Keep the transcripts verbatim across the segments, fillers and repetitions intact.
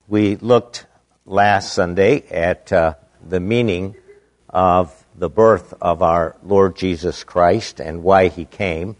We looked last Sunday at uh, the meaning of the birth of our Lord Jesus Christ and why he came.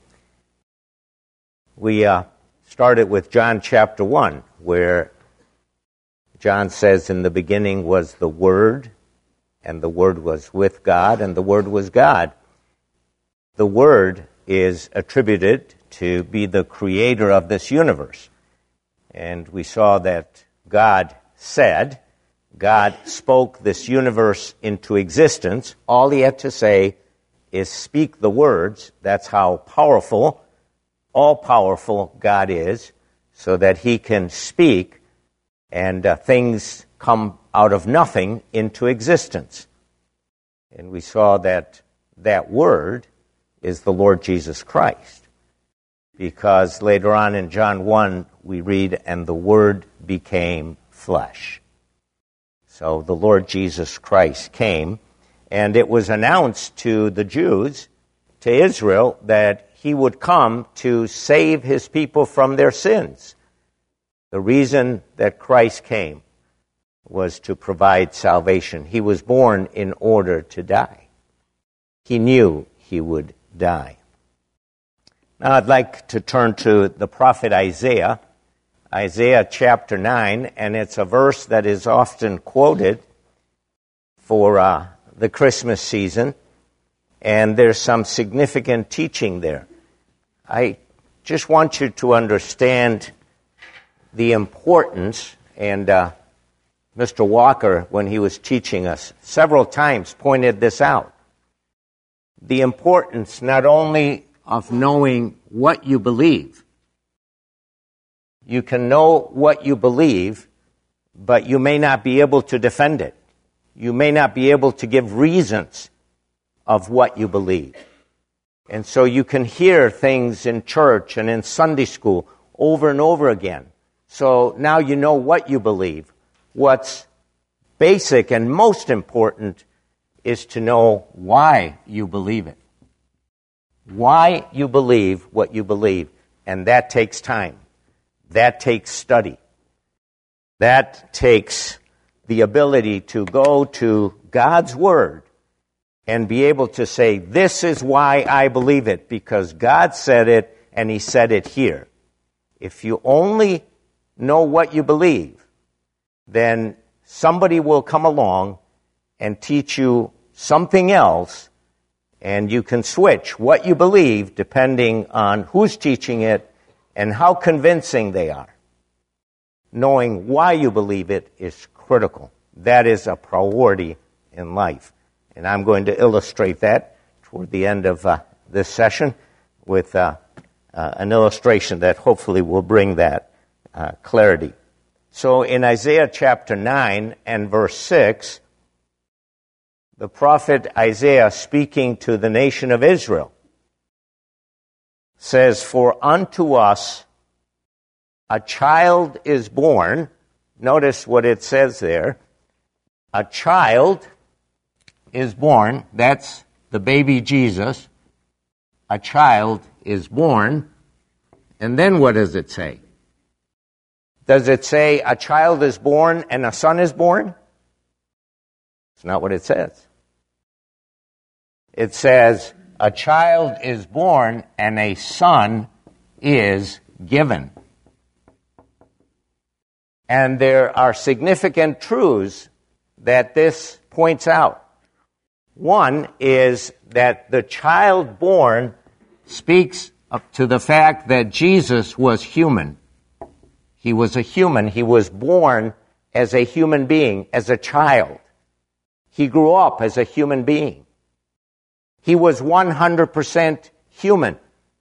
We uh, started with John chapter one, where John says, in the beginning was the Word, and the Word was with God, and the Word was God. The Word is attributed to be the creator of this universe. And we saw that God said, God spoke this universe into existence. All he had to say is speak the words. That's how powerful, all-powerful God is, so that he can speak and uh, things come out of nothing into existence. And we saw that that word is the Lord Jesus Christ, because later on in John one we read, and the Word became flesh. So the Lord Jesus Christ came, and it was announced to the Jews, to Israel, that he would come to save his people from their sins. The reason that Christ came was to provide salvation. He was born in order to die. He knew he would die. Now I'd like to turn to the prophet Isaiah, Isaiah chapter nine, and it's a verse that is often quoted for uh, the Christmas season, and there's some significant teaching there. I just want you to understand the importance, and uh, Mister Walker, when he was teaching us, several times pointed this out. The importance not only of knowing what you believe. You can know what you believe, but you may not be able to defend it. You may not be able to give reasons of what you believe. And so you can hear things in church and in Sunday school over and over again. So now you know what you believe. What's basic and most important is to know why you believe it. Why you believe what you believe. And that takes time. That takes study. That takes the ability to go to God's Word and be able to say, this is why I believe it, because God said it and he said it here. If you only know what you believe, then somebody will come along and teach you something else, and you can switch what you believe depending on who's teaching it and how convincing they are. Knowing why you believe it is critical. That is a priority in life. And I'm going to illustrate that toward the end of uh, this session with uh, uh, an illustration that hopefully will bring that uh, clarity. So in Isaiah chapter nine and verse six, the prophet Isaiah, speaking to the nation of Israel, says, for unto us a child is born. Notice what it says there. A child is born. That's the baby Jesus. A child is born. And then what does it say? Does it say a child is born and a son is born? It's not what it says. It says, a child is born and a son is given. And there are significant truths that this points out. One is that the child born speaks up to the fact that Jesus was human. He was a human. He was born as a human being, as a child. He grew up as a human being. He was one hundred percent human.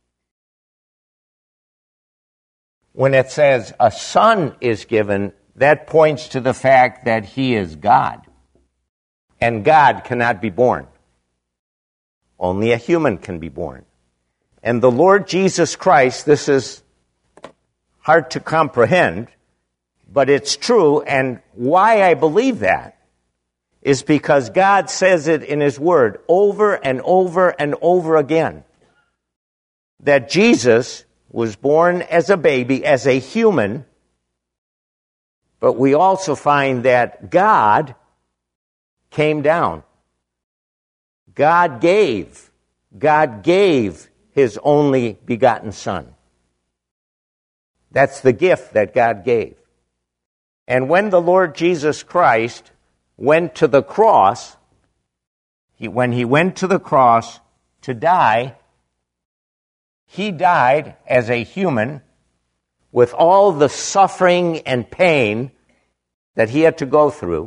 When it says a son is given, that points to the fact that he is God. And God cannot be born. Only a human can be born. And the Lord Jesus Christ, this is hard to comprehend, but it's true, and why I believe that is because God says it in his word over and over and over again, that Jesus was born as a baby, as a human, But we also find that God came down. God gave. God gave his only begotten Son. That's the gift that God gave. And when the Lord Jesus Christ went to the cross, he, when he went to the cross to die, he died as a human with all the suffering and pain that he had to go through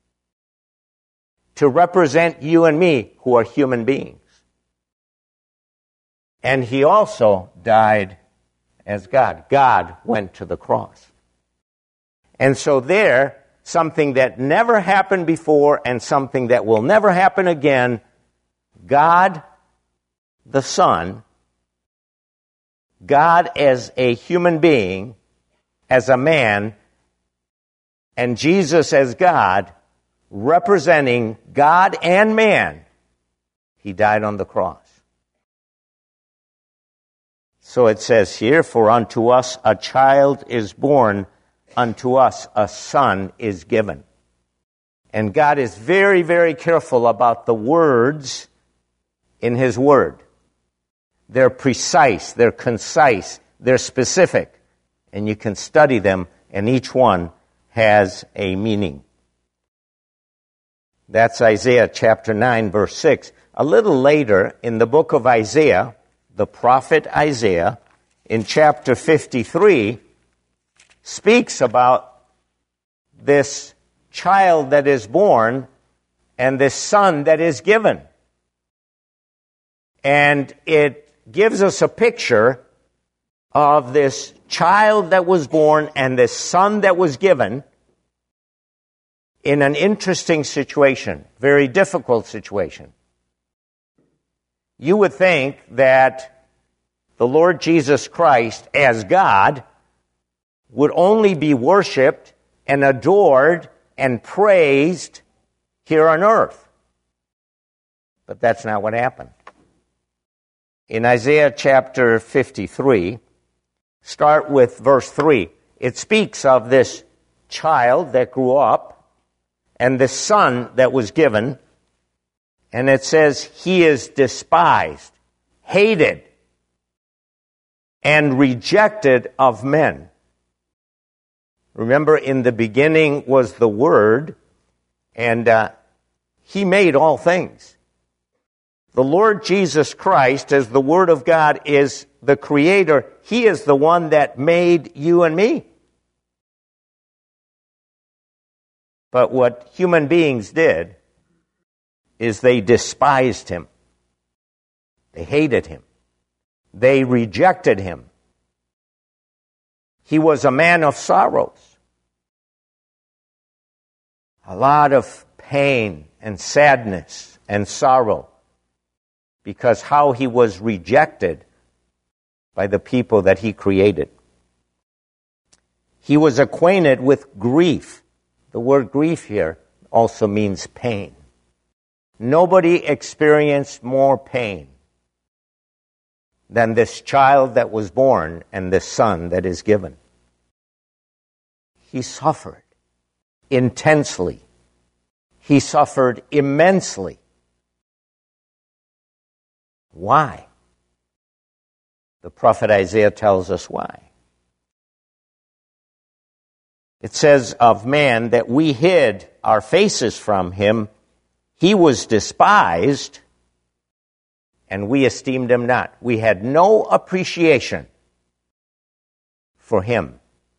to represent you and me who are human beings. And he also died as God. God went to the cross. And so there, something that never happened before and something that will never happen again, God the Son, God as a human being, as a man, and Jesus as God, representing God and man, he died on the cross. So it says here, for unto us a child is born, unto us a son is given. And God is very, very careful about the words in his word. They're precise, they're concise, they're specific, and you can study them, and each one has a meaning. That's Isaiah chapter nine, verse six. A little later in the book of Isaiah, the prophet Isaiah, in chapter fifty-three, speaks about this child that is born and this son that is given. And it gives us a picture of this child that was born and this son that was given in an interesting situation, very difficult situation. You would think that the Lord Jesus Christ, as God, would only be worshipped and adored and praised here on earth. But that's not what happened. In Isaiah chapter fifty-three, start with verse three. It speaks of this child that grew up and the son that was given, and it says he is despised, hated, and rejected of men. Remember, in the beginning was the Word, and uh, he made all things. The Lord Jesus Christ, as the Word of God, is the Creator. He is the one that made you and me. But what human beings did is they despised him. They hated him. They rejected him. He was a man of sorrows. A lot of pain and sadness and sorrow because how he was rejected by the people that he created. He was acquainted with grief. The word grief here also means pain. Nobody experienced more pain than this child that was born and this son that is given. He suffered intensely. He suffered immensely. Why? The prophet Isaiah tells us why. It says of man that we hid our faces from him. He was despised, and we esteemed him not. We had no appreciation for him.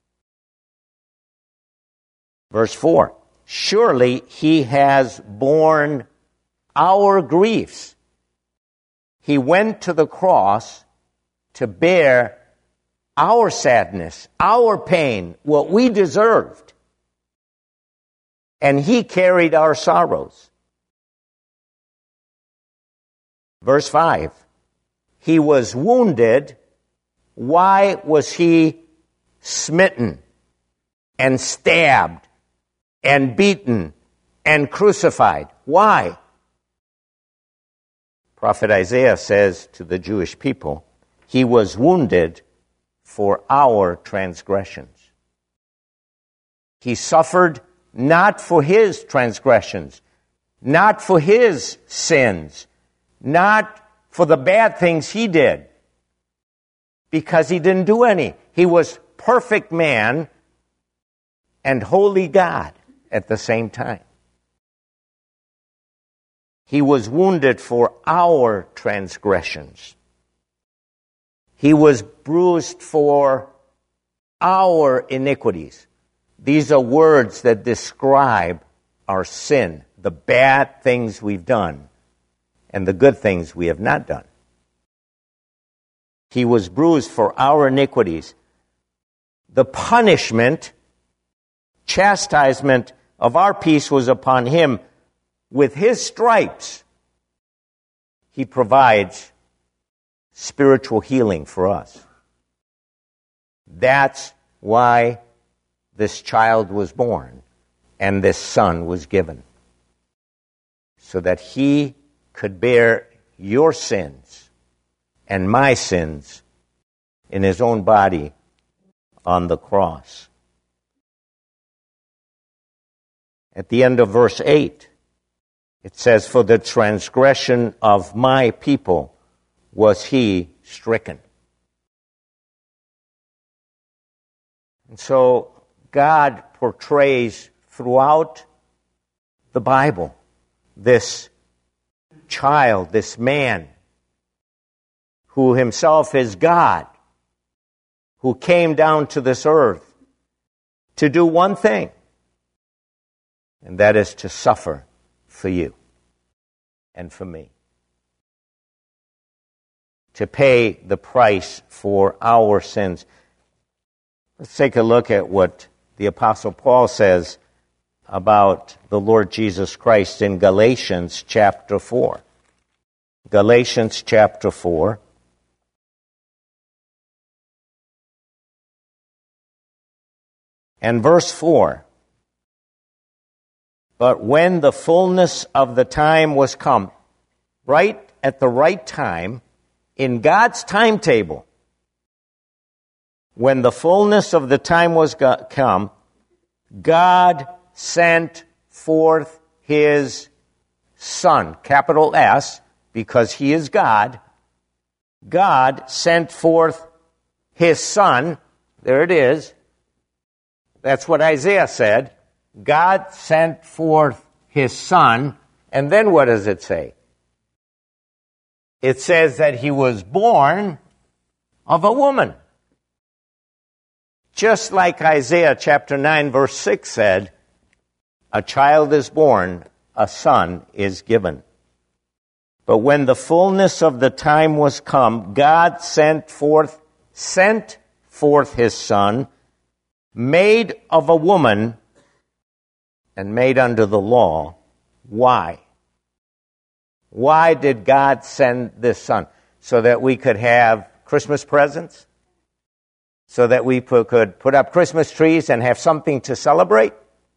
Verse four, surely he has borne our griefs. He went to the cross to bear our sadness, our pain, what we deserved. And he carried our sorrows. Verse five, he was wounded. Why was he smitten and stabbed and beaten and crucified? Why? Prophet Isaiah says to the Jewish people, he was wounded for our transgressions. He suffered not for his transgressions, not for his sins, not for the bad things he did, because he didn't do any. He was perfect man and holy God at the same time. He was wounded for our transgressions. He was bruised for our iniquities. These are words that describe our sin, the bad things we've done, and the good things we have not done. He was bruised for our iniquities. The punishment, chastisement of our peace was upon him. With his stripes, he provides spiritual healing for us. That's why this child was born and this son was given, so that he could bear your sins and my sins in his own body on the cross. At the end of verse eight, it says, "For the transgression of my people was he stricken." And so God portrays throughout the Bible this child, this man, who himself is God, who came down to this earth to do one thing, and that is to suffer for you and for me, to pay the price for our sins. Let's take a look at what the Apostle Paul says about the Lord Jesus Christ in Galatians chapter four. Galatians chapter four. And verse four. "But when the fullness of the time was come," right at the right time, in God's timetable, when the fullness of the time was come, God sent forth his Son, capital S, because he is God. God sent forth his Son. There it is. That's what Isaiah said. God sent forth his Son. And then what does it say? It says that he was born of a woman. Just like Isaiah chapter nine verse six said, "A child is born, a son is given." But when the fullness of the time was come, God sent forth, sent forth his Son, made of a woman and made under the law. Why? Why did God send this Son? So that we could have Christmas presents? So that we could put up Christmas trees and have something to celebrate?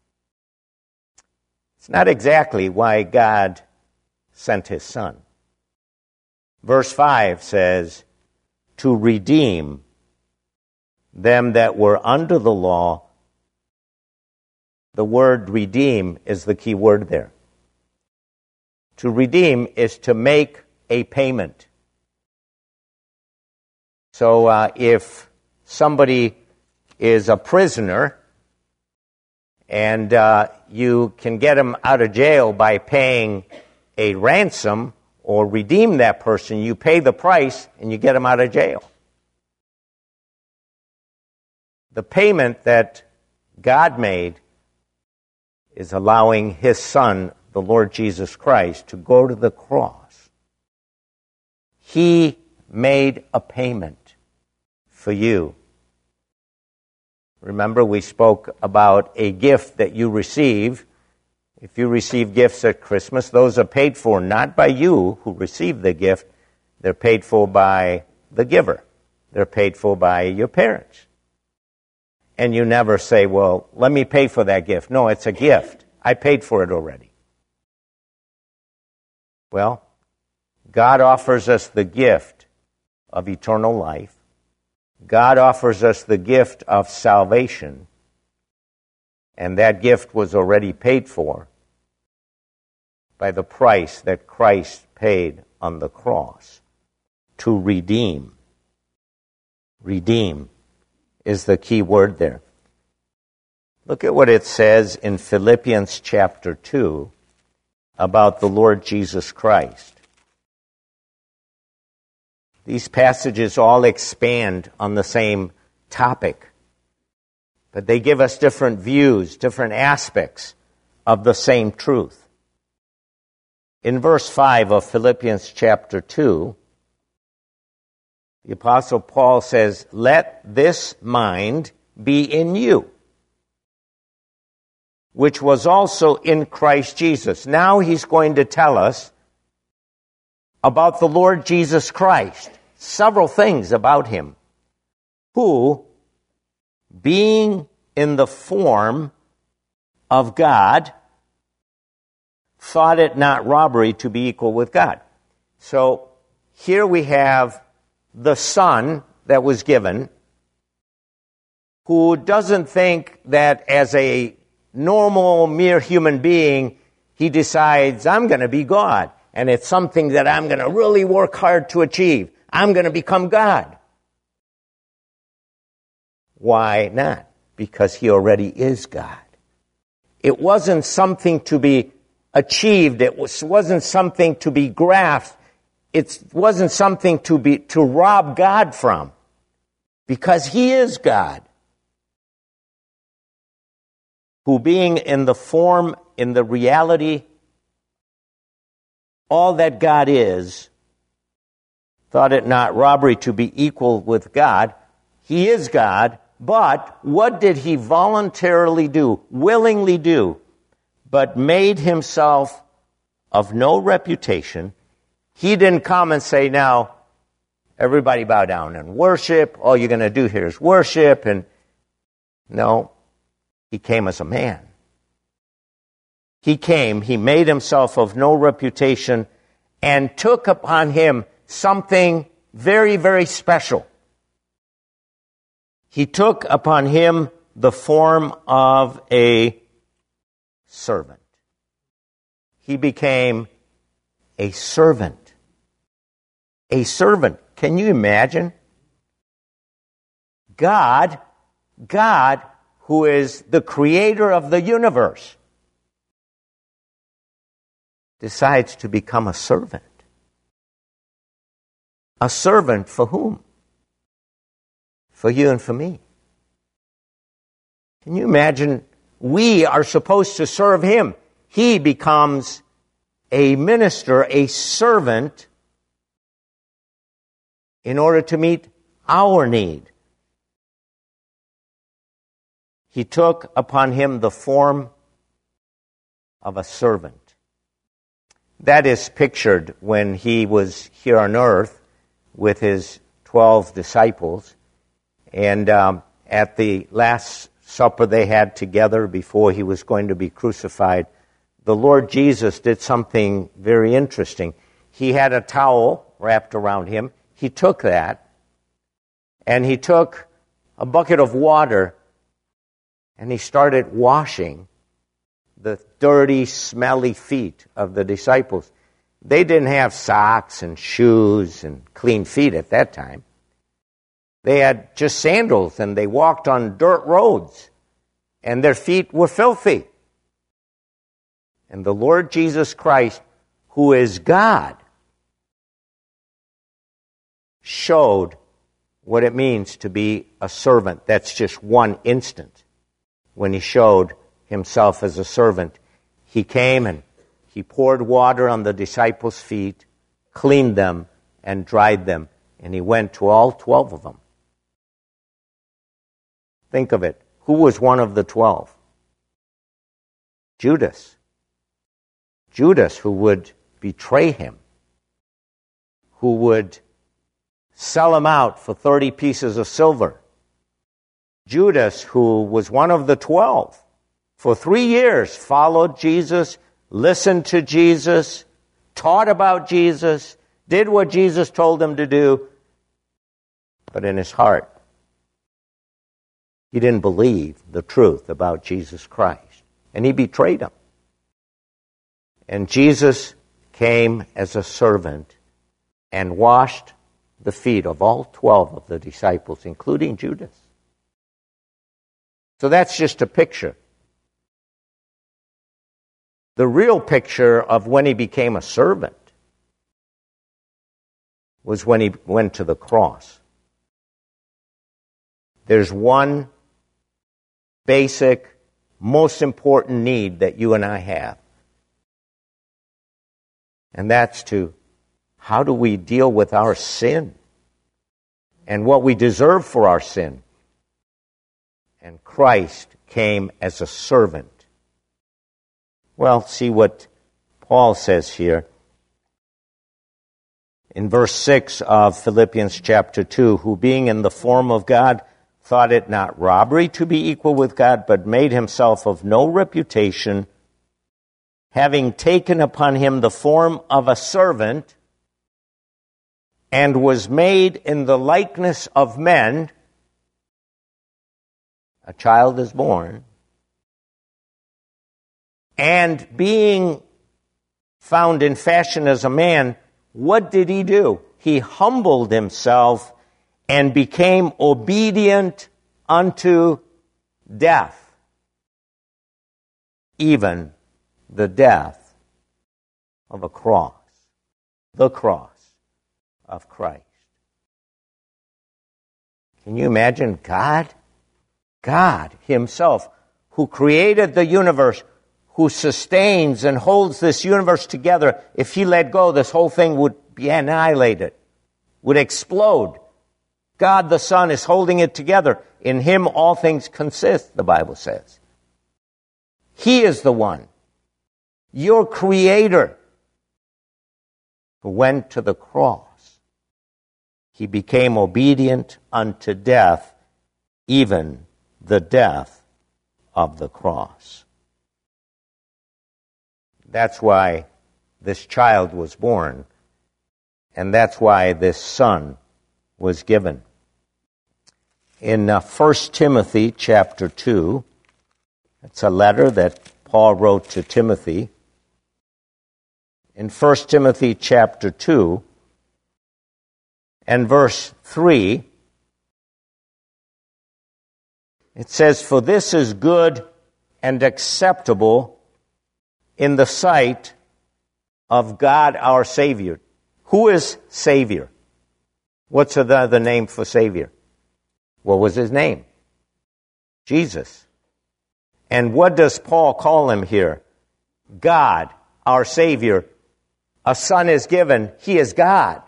It's not exactly why God sent his Son. Verse five says, "To redeem them that were under the law." The word redeem is the key word there. To redeem is to make a payment. So uh, if somebody is a prisoner and uh, you can get them out of jail by paying a ransom or redeem that person, you pay the price and you get them out of jail. The payment that God made is allowing his Son, the Lord Jesus Christ, to go to the cross. He made a payment for you. Remember, we spoke about a gift that you receive. If you receive gifts at Christmas, those are paid for not by you who receive the gift. They're paid for by the giver. They're paid for by your parents. And you never say, "Well, let me pay for that gift." No, it's a gift. I paid for it already. Well, God offers us the gift of eternal life. God offers us the gift of salvation. And that gift was already paid for by the price that Christ paid on the cross to redeem. Redeem is the key word there. Look at what it says in Philippians chapter two about the Lord Jesus Christ. These passages all expand on the same topic, but they give us different views, different aspects of the same truth. In verse five of Philippians chapter two, the Apostle Paul says, "Let this mind be in you, which was also in Christ Jesus." Now he's going to tell us about the Lord Jesus Christ, several things about him, who, being in the form of God, thought it not robbery to be equal with God. So here we have the Son that was given, who doesn't think that as a normal, mere human being, he decides, I'm going to be God, and it's something that I'm going to really work hard to achieve. I'm going to become God. Why not? Because he already is God. It wasn't something to be achieved. It was, wasn't something to be grasped. It wasn't something to be to rob God from, because he is God, who being in the form, in the reality, all that God is, thought it not robbery to be equal with God. He is God, but what did he voluntarily do, willingly do, but made himself of no reputation? He didn't come and say, now, everybody bow down and worship. All you're going to do here is worship. And no, he came as a man. He came, he made himself of no reputation and took upon him something very, very special. He took upon him the form of a servant. He became a servant. A servant. Can you imagine? God, God, who is the creator of the universe, decides to become a servant. A servant for whom? For you and for me. Can you imagine? We are supposed to serve him. He becomes a minister, a servant, in order to meet our need. He took upon him the form of a servant. That is pictured when he was here on earth with his twelve disciples. And um, at the Last Supper they had together before he was going to be crucified, the Lord Jesus did something very interesting. He had a towel wrapped around him. He took that, and he took a bucket of water, and he started washing the dirty, smelly feet of the disciples. They didn't have socks and shoes and clean feet at that time. They had just sandals, and they walked on dirt roads, and their feet were filthy. And the Lord Jesus Christ, who is God, showed what it means to be a servant. That's just one instant when he showed himself as a servant. He came and he poured water on the disciples' feet, cleaned them, and dried them. And he went to all twelve of them. Think of it. Who was one of the twelve? Judas. Judas, who would betray him, who would sell him out for thirty pieces of silver. Judas, who was one of the twelve, for three years followed Jesus, listened to Jesus, taught about Jesus, did what Jesus told him to do, but in his heart, He didn't believe the truth about Jesus Christ, and he betrayed him. And Jesus came as a servant and washed the feet of all twelve of the disciples, including Judas. So that's just a picture. The real picture of when he became a servant was when he went to the cross. There's one basic, most important need that you and I have. And that's to, how do we deal with our sin and what we deserve for our sin? And Christ came as a servant. Well, see what Paul says here. In verse six of Philippians chapter two, who being in the form of God, thought it not robbery to be equal with God, but made himself of no reputation, having taken upon him the form of a servant, and was made in the likeness of men. A child is born. And being found in fashion as a man, what did he do? He humbled himself and became obedient unto death, even the death of a cross, the cross of Christ. Can you imagine God? God himself, who created the universe, who sustains and holds this universe together, if he let go, this whole thing would be annihilated, would explode. God the Son is holding it together. In him all things consist, the Bible says. He is the one, your creator, who went to the cross. He became obedient unto death, even the death of the cross. That's why this child was born, and that's why this son was given. In uh, First Timothy chapter two, it's a letter that Paul wrote to Timothy. In First Timothy chapter two and verse three, it says, "For this is good and acceptable in the sight of God our Savior." Who is Savior? What's the other name for Savior? What was his name? Jesus. And what does Paul call him here? God, our Savior. A son is given. He is God.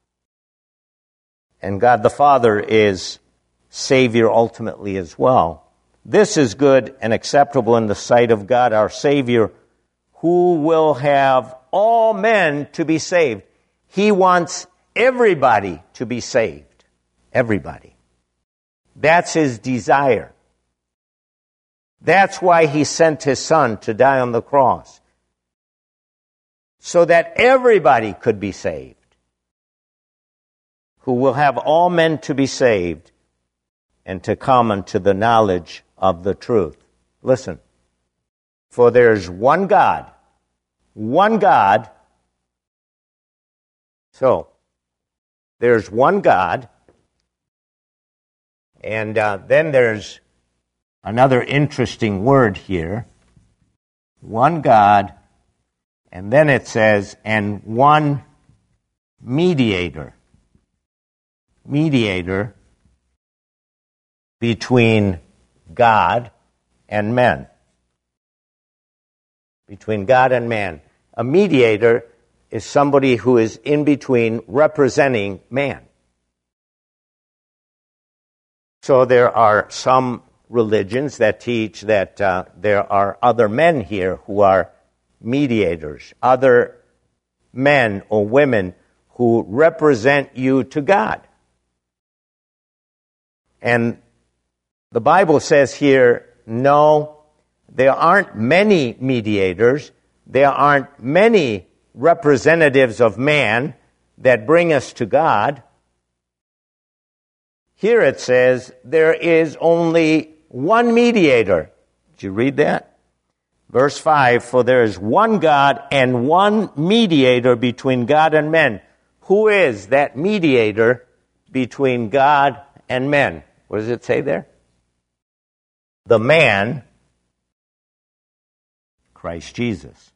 And God the Father is Savior ultimately as well. This is good and acceptable in the sight of God our Savior, who will have all men to be saved. He wants everybody to be saved. Everybody. That's his desire. That's why he sent his son to die on the cross, so that everybody could be saved. Who will have all men to be saved and to come unto the knowledge of the truth. Listen. For there's one God. One God. So, there's one God. And uh, then there's another interesting word here. One God. And then it says, and one mediator. Mediator between God and men. Between God and man. A mediator is somebody who is in between, representing man. So there are some religions that teach that uh, there are other men here who are mediators, other men or women who represent you to God. And the Bible says here, no, there aren't many mediators. There aren't many representatives of man that bring us to God. Here it says there is only one mediator. Did you read that? Verse five, for there is one God and one mediator between God and men. Who is that mediator between God and men? What does it say there? The man, Christ Jesus.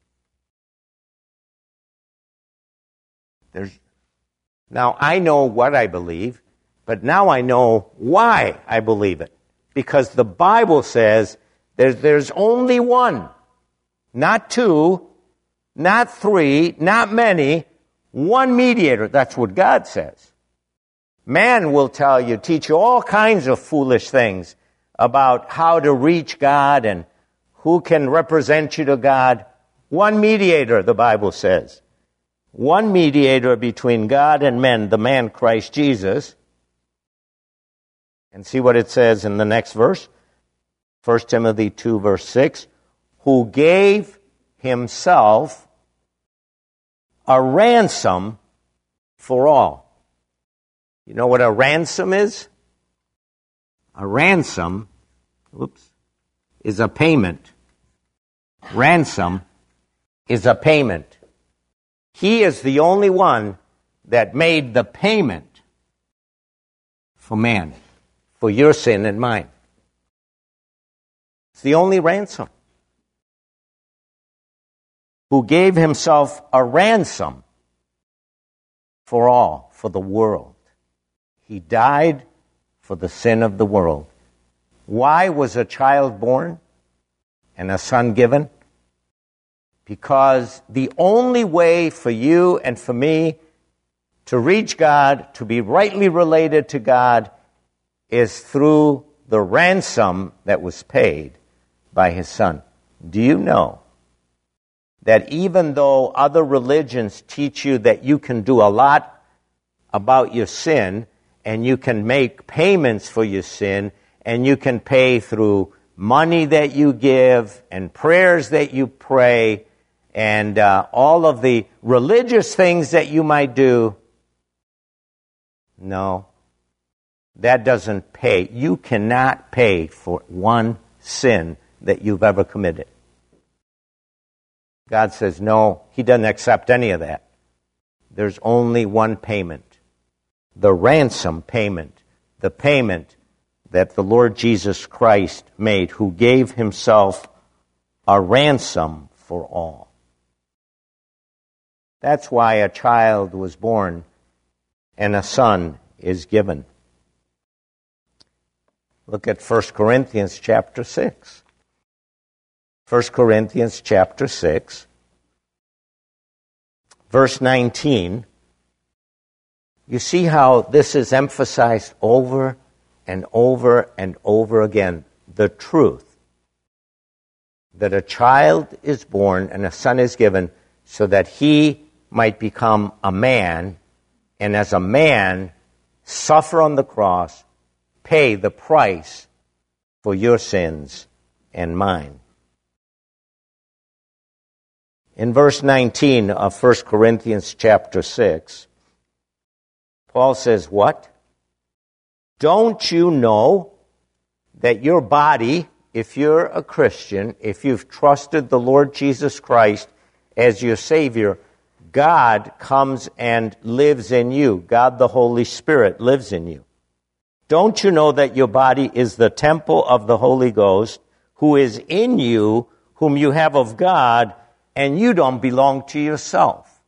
There's, now, I know what I believe, but now I know why I believe it. Because the Bible says there's, there's only one, not two, not three, not many, one mediator. That's what God says. Man will tell you, teach you all kinds of foolish things about how to reach God and who can represent you to God. One mediator, the Bible says. One mediator between God and men, the man Christ Jesus. And see what it says in the next verse. First Timothy two, verse six. Who gave himself a ransom for all. You know what a ransom is? A ransom, oops, is a payment. Ransom is a payment. He is the only one that made the payment for man, for your sin and mine. It's the only ransom. Who gave himself a ransom for all, for the world. He died for the sin of the world. Why was a child born and a son given? Because the only way for you and for me to reach God, to be rightly related to God, is through the ransom that was paid by his son. Do you know that even though other religions teach you that you can do a lot about your sin, and you can make payments for your sin, and you can pay through money that you give, and prayers that you pray, and uh, all of the religious things that you might do? No, that doesn't pay. You cannot pay for one sin that you've ever committed. God says, no, he doesn't accept any of that. There's only one payment. The ransom payment. The payment that the Lord Jesus Christ made, who gave himself a ransom for all. That's why a child was born and a son is given. Look at First Corinthians chapter six. First Corinthians chapter six, verse nineteen. You see how this is emphasized over and over and over again. The truth that a child is born and a son is given so that he might become a man, and as a man, suffer on the cross, pay the price for your sins and mine. In verse nineteen of First Corinthians chapter six, Paul says, what? Don't you know that your body, if you're a Christian, if you've trusted the Lord Jesus Christ as your Savior, God comes and lives in you. God the Holy Spirit lives in you. Don't you know that your body is the temple of the Holy Ghost, who is in you, whom you have of God, and you don't belong to yourself?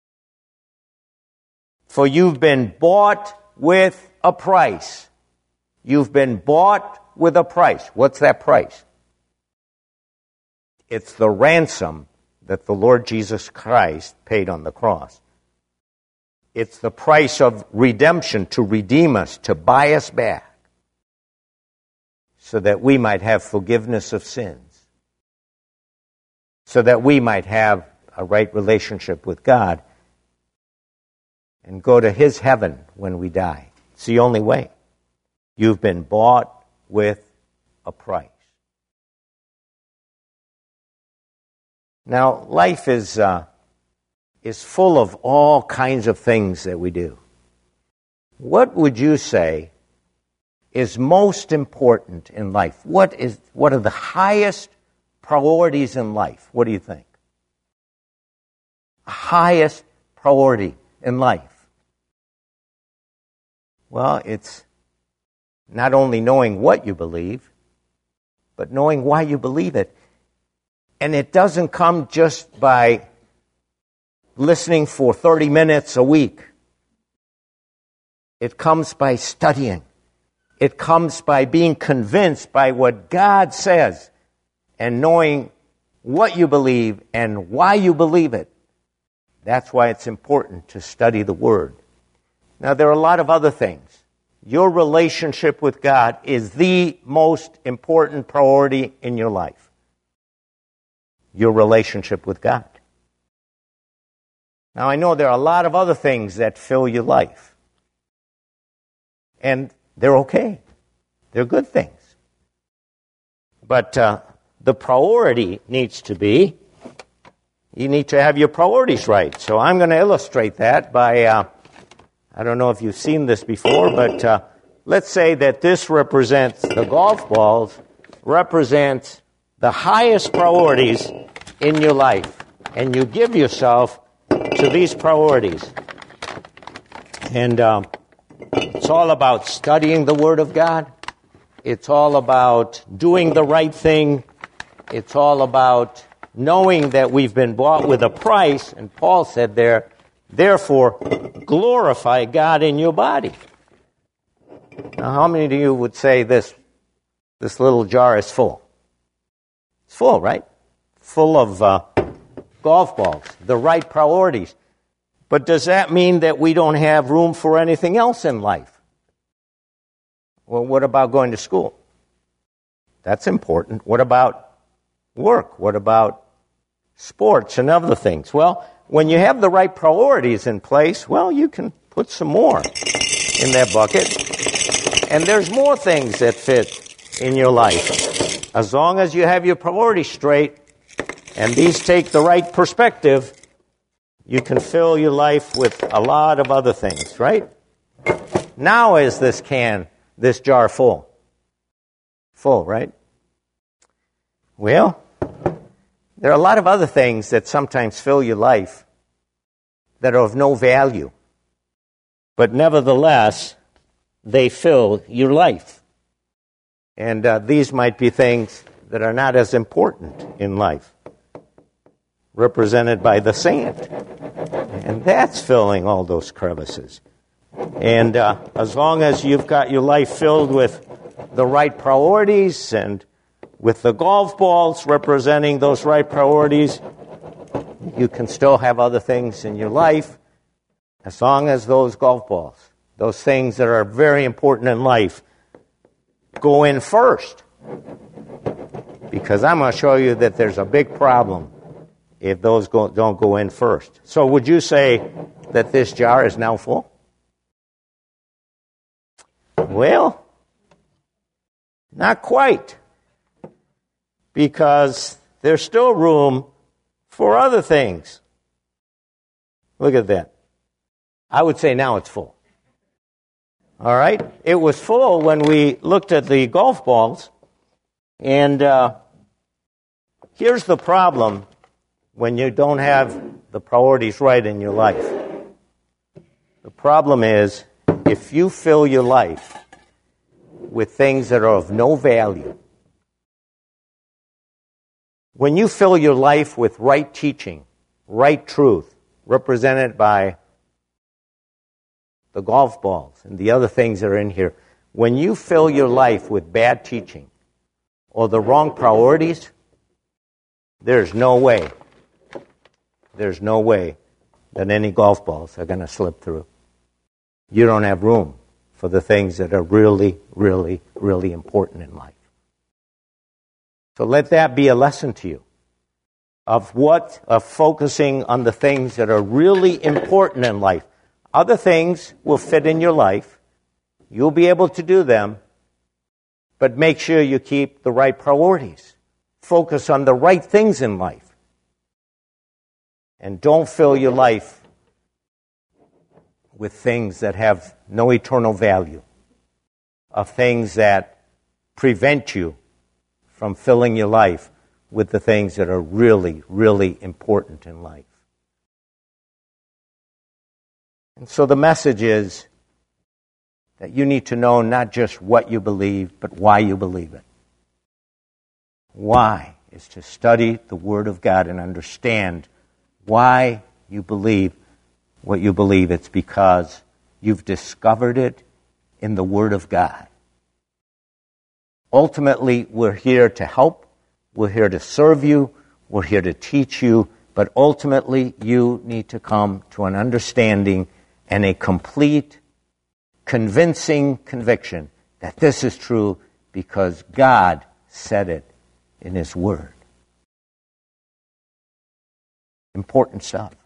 For you've been bought with a price. You've been bought with a price. What's that price? It's the ransom that the Lord Jesus Christ paid on the cross. It's the price of redemption, to redeem us, to buy us back, so that we might have forgiveness of sins, so that we might have a right relationship with God and go to his heaven when we die. It's the only way. You've been bought with a price. Now, life is uh, is full of all kinds of things that we do. What would you say is most important in life? What is what are the highest priorities in life? What do you think? Highest priority in life? Well, it's not only knowing what you believe, but knowing why you believe it. And it doesn't come just by listening for thirty minutes a week. It comes by studying. It comes by being convinced by what God says and knowing what you believe and why you believe it. That's why it's important to study the Word. Now, there are a lot of other things. Your relationship with God is the most important priority in your life. Your relationship with God. Now, I know there are a lot of other things that fill your life. And they're okay. They're good things. But uh, the priority needs to be, you need to have your priorities right. So I'm going to illustrate that by, uh, I don't know if you've seen this before, but uh, let's say that this represents, the golf balls represents the highest priorities in your life. And you give yourself to these priorities. And um, it's all about studying the Word of God. It's all about doing the right thing. It's all about knowing that we've been bought with a price. And Paul said there, therefore, glorify God in your body. Now, how many of you would say this, this little jar is full? It's full, right? Full of uh, golf balls, the right priorities. But does that mean that we don't have room for anything else in life? Well, what about going to school? That's important. What about work? What about sports and other things? Well, when you have the right priorities in place, well, you can put some more in that bucket. And there's more things that fit in your life. As long as you have your priorities straight and these take the right perspective, you can fill your life with a lot of other things, right? Now is this can, this jar full? Full, right? Well, there are a lot of other things that sometimes fill your life that are of no value. But nevertheless, they fill your life. And uh, these might be things that are not as important in life, represented by the sand. And that's filling all those crevices. And uh, as long as you've got your life filled with the right priorities and with the golf balls representing those right priorities, you can still have other things in your life as long as those golf balls, those things that are very important in life, go in first. Because I'm going to show you that there's a big problem if those go, don't go in first. So would you say that this jar is now full? Well, not quite. Because there's still room for other things. Look at that. I would say now it's full. All right? It was full when we looked at the golf balls. And uh, here's the problem when you don't have the priorities right in your life. The problem is if you fill your life with things that are of no value, when you fill your life with right teaching, right truth, represented by the golf balls and the other things that are in here, when you fill your life with bad teaching or the wrong priorities, there's no way, there's no way that any golf balls are going to slip through. You don't have room for the things that are really, really, really important in life. So let that be a lesson to you of what, of focusing on the things that are really important in life. Other things will fit in your life. You'll be able to do them, but make sure you keep the right priorities. Focus on the right things in life. And don't fill your life with things that have no eternal value. of things that prevent you from filling your life with the things that are really, really important in life. And so the message is that you need to know not just what you believe, but why you believe it. Why is to study the Word of God and understand why you believe what you believe. It's because you've discovered it in the Word of God. Ultimately, we're here to help. We're here to serve you. We're here to teach you. But ultimately, you need to come to an understanding and a complete, convincing conviction that this is true because God said it in His Word. Important stuff.